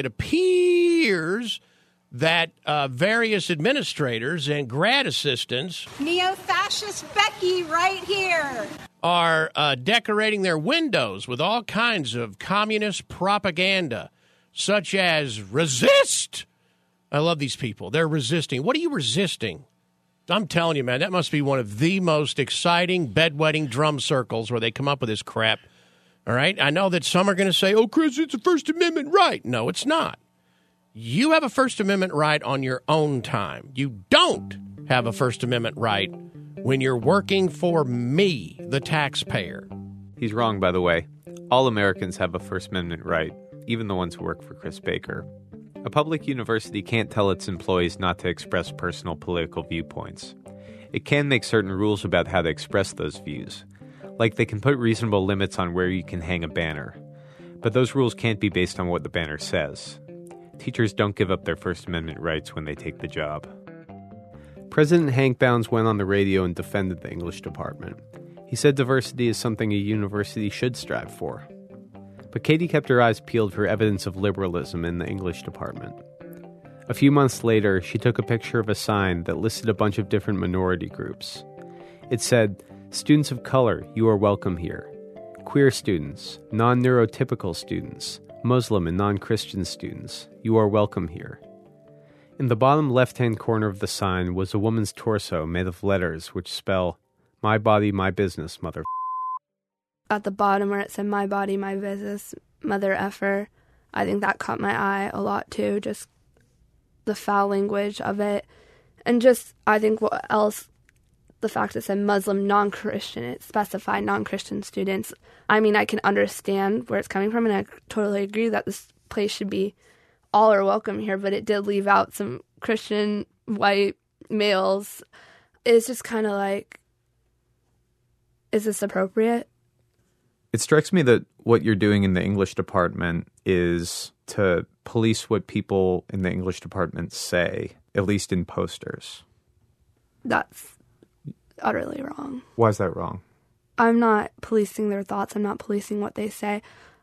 appears that uh, various administrators and grad assistants Neo-fascist Becky right here are uh, decorating their windows with all kinds of communist propaganda, such as resist. I love these people. They're resisting. What are you resisting? I'm telling you, man, that must be one of the most exciting bedwetting drum circles where they come up with this crap. All right? I know that some are going to say, oh, Chris, it's a First Amendment right. No, it's not. You have a First Amendment right on your own time. You don't have a First Amendment right when you're working for me, the taxpayer. He's wrong, by the way. All Americans have a First Amendment right, even the ones who work for Chris Baker. A public university can't tell its employees not to express personal political viewpoints. It can make certain rules about how to express those views, like they can put reasonable limits on where you can hang a banner. But those rules can't be based on what the banner says. Teachers don't give up their First Amendment rights when they take the job. President Hank Bounds went on the radio and defended the English department. He said diversity is something a university should strive for. But Katie kept her eyes peeled for evidence of liberalism in the English department. A few months later, she took a picture of a sign that listed a bunch of different minority groups. It said, "Students of color, you are welcome here. Queer students, non-neurotypical students, Muslim and non-Christian students, you are welcome here." In the bottom left-hand corner of the sign was a woman's torso made of letters which spell, "My body, my business, mother." At the bottom where it said, "My body, my business, mother effer," I think that caught my eye a lot too, just the foul language of it. And just, I think what else, the fact it said Muslim, non-Christian, it specified non-Christian students. I mean, I can understand where it's coming from, and I totally agree that this place should be all are welcome here, but it did leave out some Christian white males. It's just kind of like, is this appropriate? It strikes me that what you're doing in the English department is to police what people in the English department say, at least in posters. That's utterly wrong. Why is that wrong? I'm not policing their thoughts. I'm not policing what they say.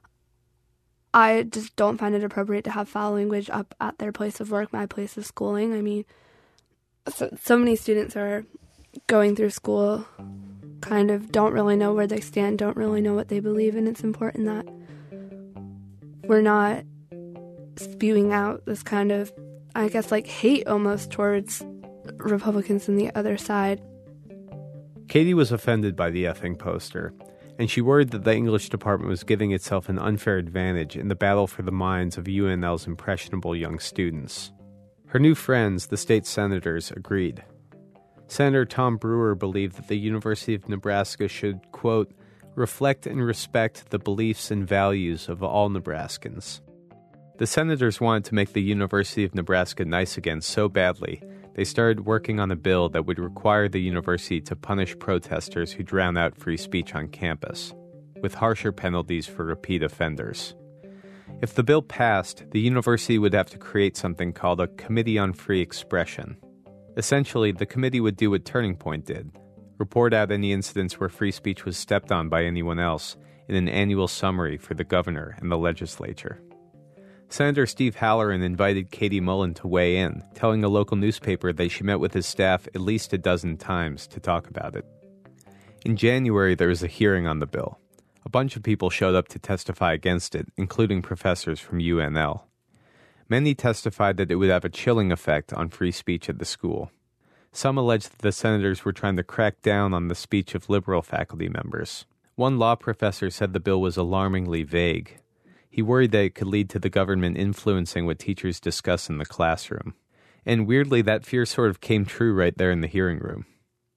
I just don't find it appropriate to have foul language up at their place of work, my place of schooling. I mean, so, so many students are going through school, kind of don't really know where they stand, don't really know what they believe, and it's important that we're not spewing out this kind of, I guess, like hate almost towards Republicans on the other side. Katie was offended by the effing poster, and she worried that the English department was giving itself an unfair advantage in the battle for the minds of U N L's impressionable young students. Her new friends, the state senators, agreed. Senator Tom Brewer believed that the University of Nebraska should, quote, reflect and respect the beliefs and values of all Nebraskans. The senators wanted to make the University of Nebraska nice again so badly they started working on a bill that would require the university to punish protesters who drown out free speech on campus, with harsher penalties for repeat offenders. If the bill passed, the university would have to create something called a Committee on Free Expression. Essentially, the committee would do what Turning Point did, report out any incidents where free speech was stepped on by anyone else in an annual summary for the governor and the legislature. Senator Steve Halloran invited Katie Mullen to weigh in, telling a local newspaper that she met with his staff at least a dozen times to talk about it. In January, there was a hearing on the bill. A bunch of people showed up to testify against it, including professors from U N L. Many testified that it would have a chilling effect on free speech at the school. Some alleged that the senators were trying to crack down on the speech of liberal faculty members. One law professor said the bill was alarmingly vague. He worried that it could lead to the government influencing what teachers discuss in the classroom. And weirdly, that fear sort of came true right there in the hearing room.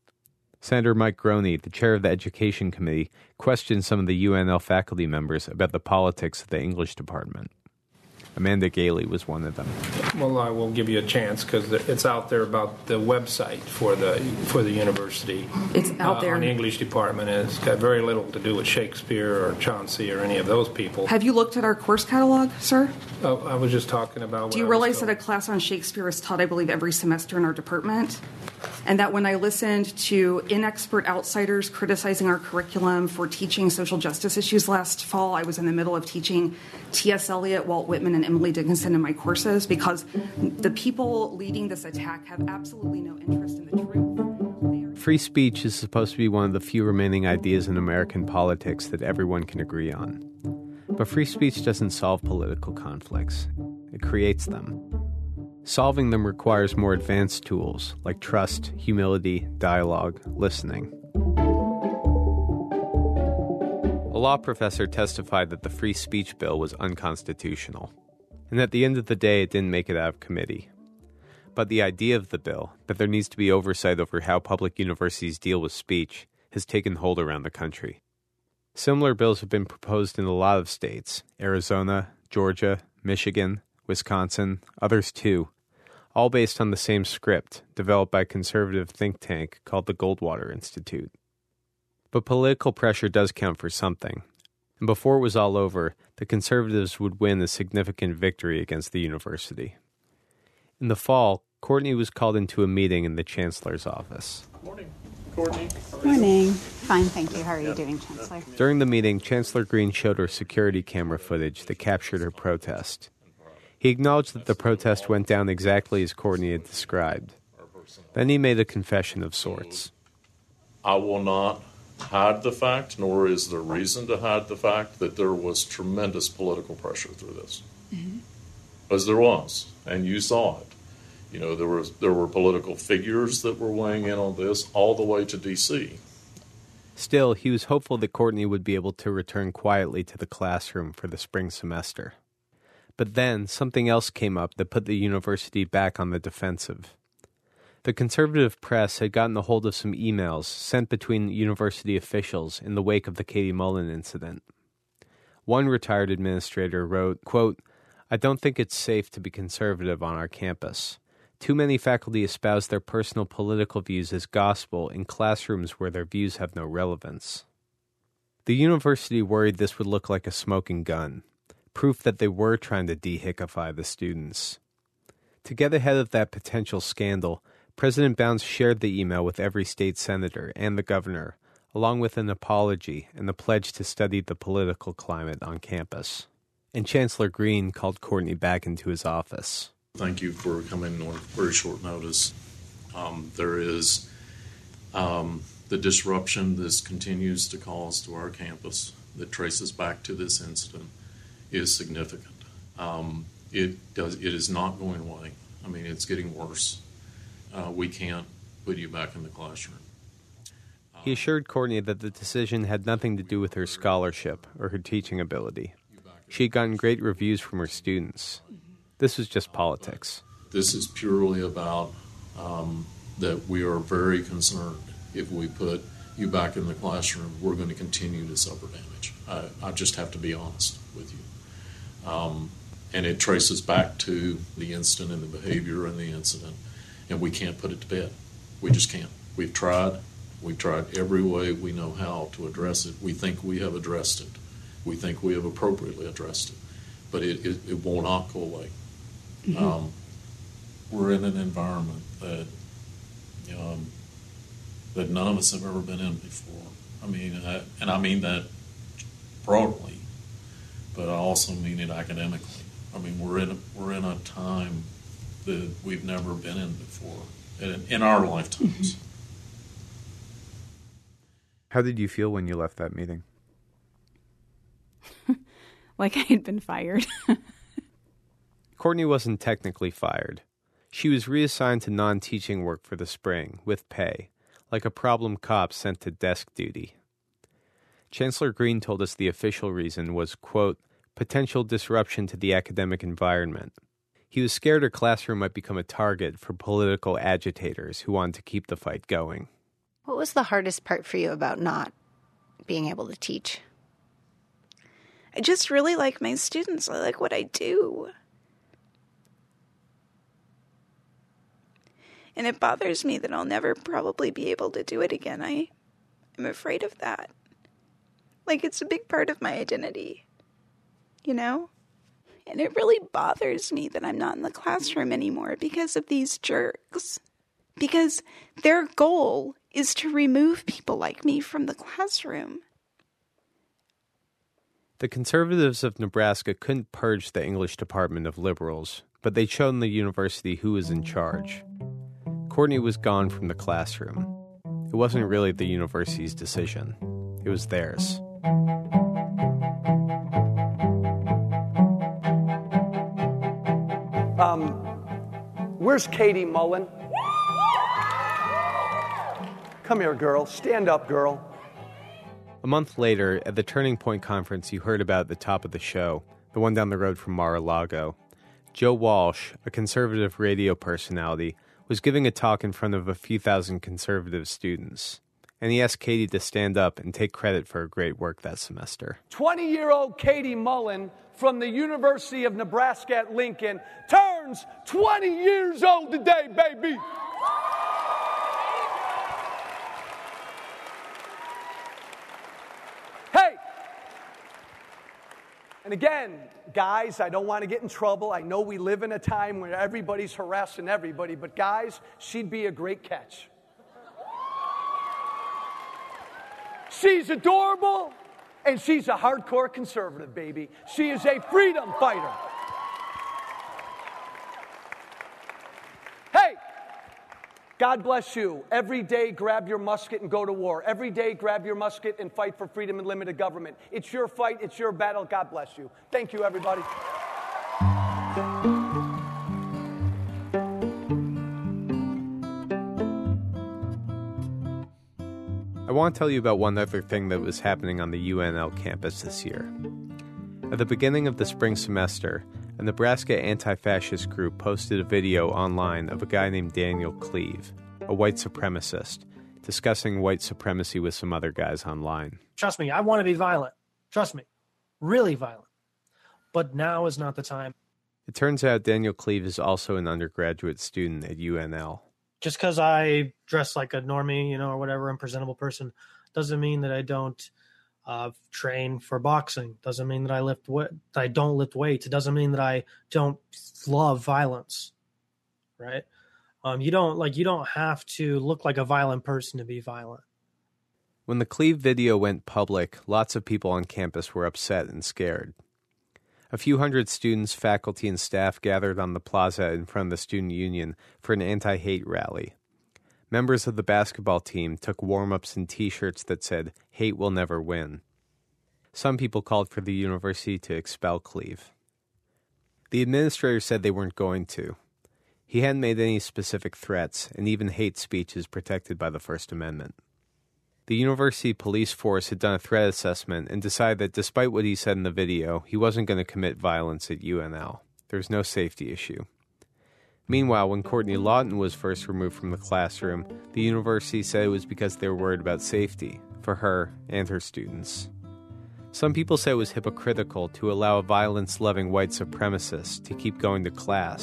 Senator Mike Groney, the chair of the Education Committee, questioned some of the U N L faculty members about the politics of the English department. Amanda Gailey was one of them. Well, I will give you a chance because it's out there about the website for the for the university. It's out uh, there. On the English department, and it's got very little to do with Shakespeare or Chauncey or any of those people. Have you looked at our course catalog, sir? Oh, I was just talking about. Do you realize that a class on Shakespeare is taught, I believe, every semester in our department? And that when I listened to inexpert outsiders criticizing our curriculum for teaching social justice issues last fall, I was in the middle of teaching T S Eliot, Walt Whitman, and Emily Dickinson in my courses because the people leading this attack have absolutely no interest in the truth. Free speech is supposed to be one of the few remaining ideas in American politics that everyone can agree on. But free speech doesn't solve political conflicts. It creates them. Solving them requires more advanced tools like trust, humility, dialogue, listening. A law professor testified that the free speech bill was unconstitutional, and at the end of the day it didn't make it out of committee. But the idea of the bill, that there needs to be oversight over how public universities deal with speech, has taken hold around the country. Similar bills have been proposed in a lot of states: Arizona, Georgia, Michigan, Wisconsin, others too, all based on the same script developed by a conservative think tank called the Goldwater Institute. But political pressure does count for something, and before it was all over, the conservatives would win a significant victory against the university. In the fall, Courtney was called into a meeting in the chancellor's office. Morning, Courtney. Morning. Fine, thank you. How are you doing, Chancellor? During the meeting, Chancellor Green showed her security camera footage that captured her protest. He acknowledged that the protest went down exactly as Courtney had described. Then he made a confession of sorts. I will not hide the fact, nor is there reason to hide the fact, that there was tremendous political pressure through this. Mm-hmm. As there was, and you saw it. You know, there was there were political figures that were weighing in on this all the way to D C. Still, he was hopeful that Courtney would be able to return quietly to the classroom for the spring semester. But then, something else came up that put the university back on the defensive. The conservative press had gotten a hold of some emails sent between university officials in the wake of the Katie Mullen incident. One retired administrator wrote, quote, "I don't think it's safe to be conservative on our campus. Too many faculty espouse their personal political views as gospel in classrooms where their views have no relevance." The university worried this would look like a smoking gun, proof that they were trying to de-hickify the students. To get ahead of that potential scandal, President Bounds shared the email with every state senator and the governor, along with an apology and a pledge to study the political climate on campus. And Chancellor Green called Courtney back into his office. Thank you for coming on very short notice. Um, there is um, the disruption this continues to cause to our campus that traces back to this incident is significant. Um, it does. It is not going away. I mean, it's getting worse. Uh, we can't put you back in the classroom. He assured Courtney that the decision had nothing to do with her scholarship or her teaching ability. She had gotten great reviews from her students. This was just politics. This is purely about um, that we are very concerned if we put you back in the classroom, we're going to continue to suffer damage. I, I just have to be honest with you. Um, and it traces back to the incident and the behavior and the incident. and we can't put it to bed. We just can't. We've tried. We've tried every way we know how to address it. We think we have addressed it. We think we have appropriately addressed it. But it, it, it will not go away. Mm-hmm. Um, we're in an environment that um, that none of us have ever been in before. I mean, I, and I mean that broadly, but I also mean it academically. I mean, we're in a, we're in a time that we've never been in before in, in our lifetimes. Mm-hmm. How did you feel when you left that meeting? Like I had been fired. Courtney wasn't technically fired. She was reassigned to non-teaching work for the spring, with pay, like a problem cop sent to desk duty. Chancellor Green told us the official reason was, quote, potential disruption to the academic environment. He was scared her classroom might become a target for political agitators who wanted to keep the fight going. What was the hardest part for you about not being able to teach? I just really like my students. I like what I do. And it bothers me that I'll never probably be able to do it again. I, I'm afraid of that. Like, it's a big part of my identity, you know? And it really bothers me that I'm not in the classroom anymore because of these jerks. Because their goal is to remove people like me from the classroom. The conservatives of Nebraska couldn't purge the English department of liberals, but they'd shown the university who was in charge. Courtney was gone from the classroom. It wasn't really the university's decision. It was theirs. Um, where's Katie Mullen? Come here, girl. Stand up, girl. A month later, at the Turning Point conference you heard about at the top of the show, the one down the road from Mar-a-Lago, Joe Walsh, a conservative radio personality, was giving a talk in front of a few thousand conservative students. And he asked Katie to stand up and take credit for her great work that semester. twenty-year-old Katie Mullen from the University of Nebraska at Lincoln turns twenty years old today, baby. Hey! And again, guys, I don't want to get in trouble. I know we live in a time where everybody's harassing everybody, but guys, she'd be a great catch. She's adorable, and she's a hardcore conservative, baby. She is a freedom fighter. Hey, God bless you. Every day, grab your musket and go to war. Every day, grab your musket and fight for freedom and limited government. It's your fight. It's your battle. God bless you. Thank you, everybody. I want to tell you about one other thing that was happening on the U N L campus this year. At the beginning of the spring semester, a Nebraska anti-fascist group posted a video online of a guy named Daniel Cleve, a white supremacist, discussing white supremacy with some other guys online. Trust me, I want to be violent. Trust me. Really violent. But now is not the time. It turns out Daniel Cleve is also an undergraduate student at U N L. Just because I dress like a normie, you know, or whatever, I'm a presentable person, doesn't mean that I don't uh, train for boxing. Doesn't mean that I lift that I don't lift weights. It doesn't mean that I don't love violence, right? Um, you don't like you don't have to look like a violent person to be violent. When the Cleve video went public, lots of people on campus were upset and scared. A few hundred students, faculty, and staff gathered on the plaza in front of the student union for an anti-hate rally. Members of the basketball team took warm-ups and T-shirts that said, "Hate will never win." Some people called for the university to expel Cleve. The administrator said they weren't going to. He hadn't made any specific threats, and even hate speech is protected by the First Amendment. The university police force had done a threat assessment and decided that despite what he said in the video, he wasn't going to commit violence at U N L. There was no safety issue. Meanwhile, when Courtney Lawton was first removed from the classroom, the university said it was because they were worried about safety for her and her students. Some people say it was hypocritical to allow a violence-loving white supremacist to keep going to class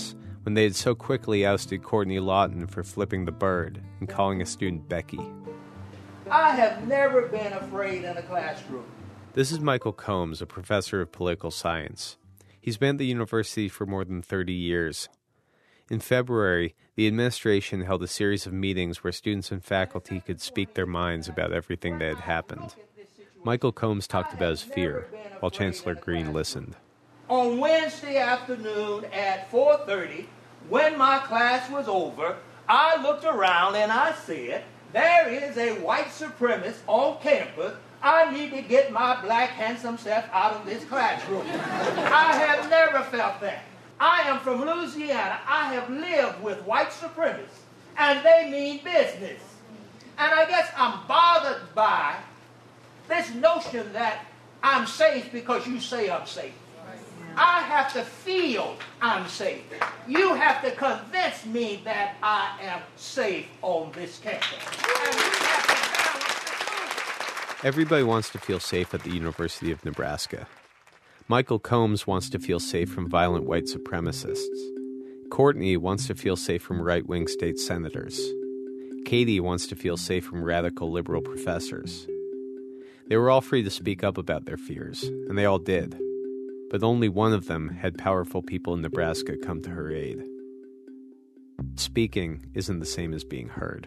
when they had so quickly ousted Courtney Lawton for flipping the bird and calling a student Becky. I have never been afraid in a classroom. This is Michael Combs, a professor of political science. He's been at the university for more than thirty years. In February, the administration held a series of meetings where students and faculty could speak their minds about everything that had happened. Michael Combs talked about his fear, while Chancellor Green listened. On Wednesday afternoon at four thirty, when my class was over, I looked around and I said, there is a white supremacist on campus. I need to get my black handsome self out of this classroom. I have never felt that. I am from Louisiana. I have lived with white supremacists, and they mean business. And I guess I'm bothered by this notion that I'm safe because you say I'm safe. I have to feel I'm safe. You have to convince me that I am safe on this campus. And we have to Everybody wants to feel safe at the University of Nebraska. Michael Combs wants to feel safe from violent white supremacists. Courtney wants to feel safe from right-wing state senators. Katie wants to feel safe from radical liberal professors. They were all free to speak up about their fears, and they all did. But only one of them had powerful people in Nebraska come to her aid. Speaking isn't the same as being heard.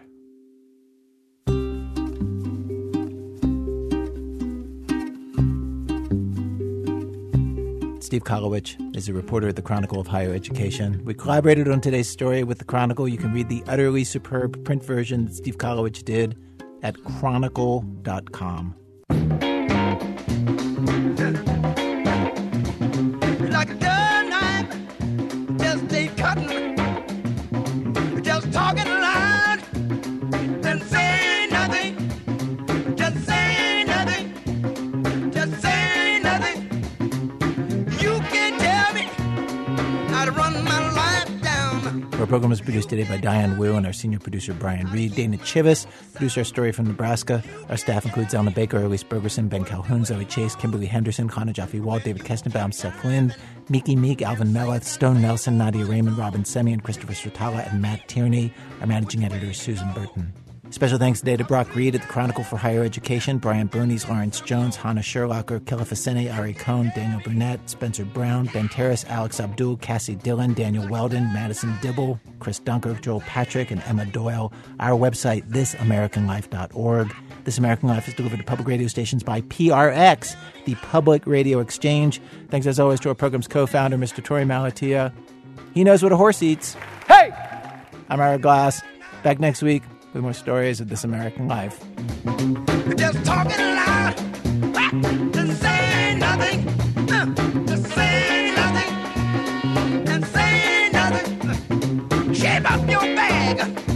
Steve Kolowich is a reporter at the Chronicle of Higher Education. We collaborated on today's story with the Chronicle. You can read the utterly superb print version that Steve Kolowich did at chronicle dot com. Like a dull knife, just stay cutting, just talking loud, and say nothing, just say nothing, just say nothing. You can tell me how to run my life down. Our program was produced today by Diane Wu and our senior producer Brian Reed. Dana Chivas produced our story from Nebraska. Our staff includes Elna Baker, Elise Bergerson, Ben Calhoun, Zoe Chase, Kimberly Henderson, Connor Jaffe-Wall, David Kestenbaum, Seth Lind, Miki Meek, Alvin Meleth, Stone Nelson, Nadia Raymond, Robin Semyon, Christopher Stratala, and Matt Tierney. Our managing editor is Susan Burton. Special thanks today to Brock Reed at the Chronicle for Higher Education, Brian Bernies, Lawrence Jones, Hannah Sherlocker, Killa Facine, Ari Cohn, Daniel Burnett, Spencer Brown, Ben Terrace, Alex Abdul, Cassie Dillon, Daniel Weldon, Madison Dibble, Chris Dunker, Joel Patrick, and Emma Doyle. Our website, this american life dot org. This American Life is delivered to public radio stations by P R X, the Public Radio Exchange. Thanks as always to our program's co-founder, Mister Torrey Malatia. He knows what a horse eats. Hey! I'm Ira Glass. Back next week with more stories of This American Life. Just talking loud, just say nothing, just say nothing, and say nothing. Shape up your bag.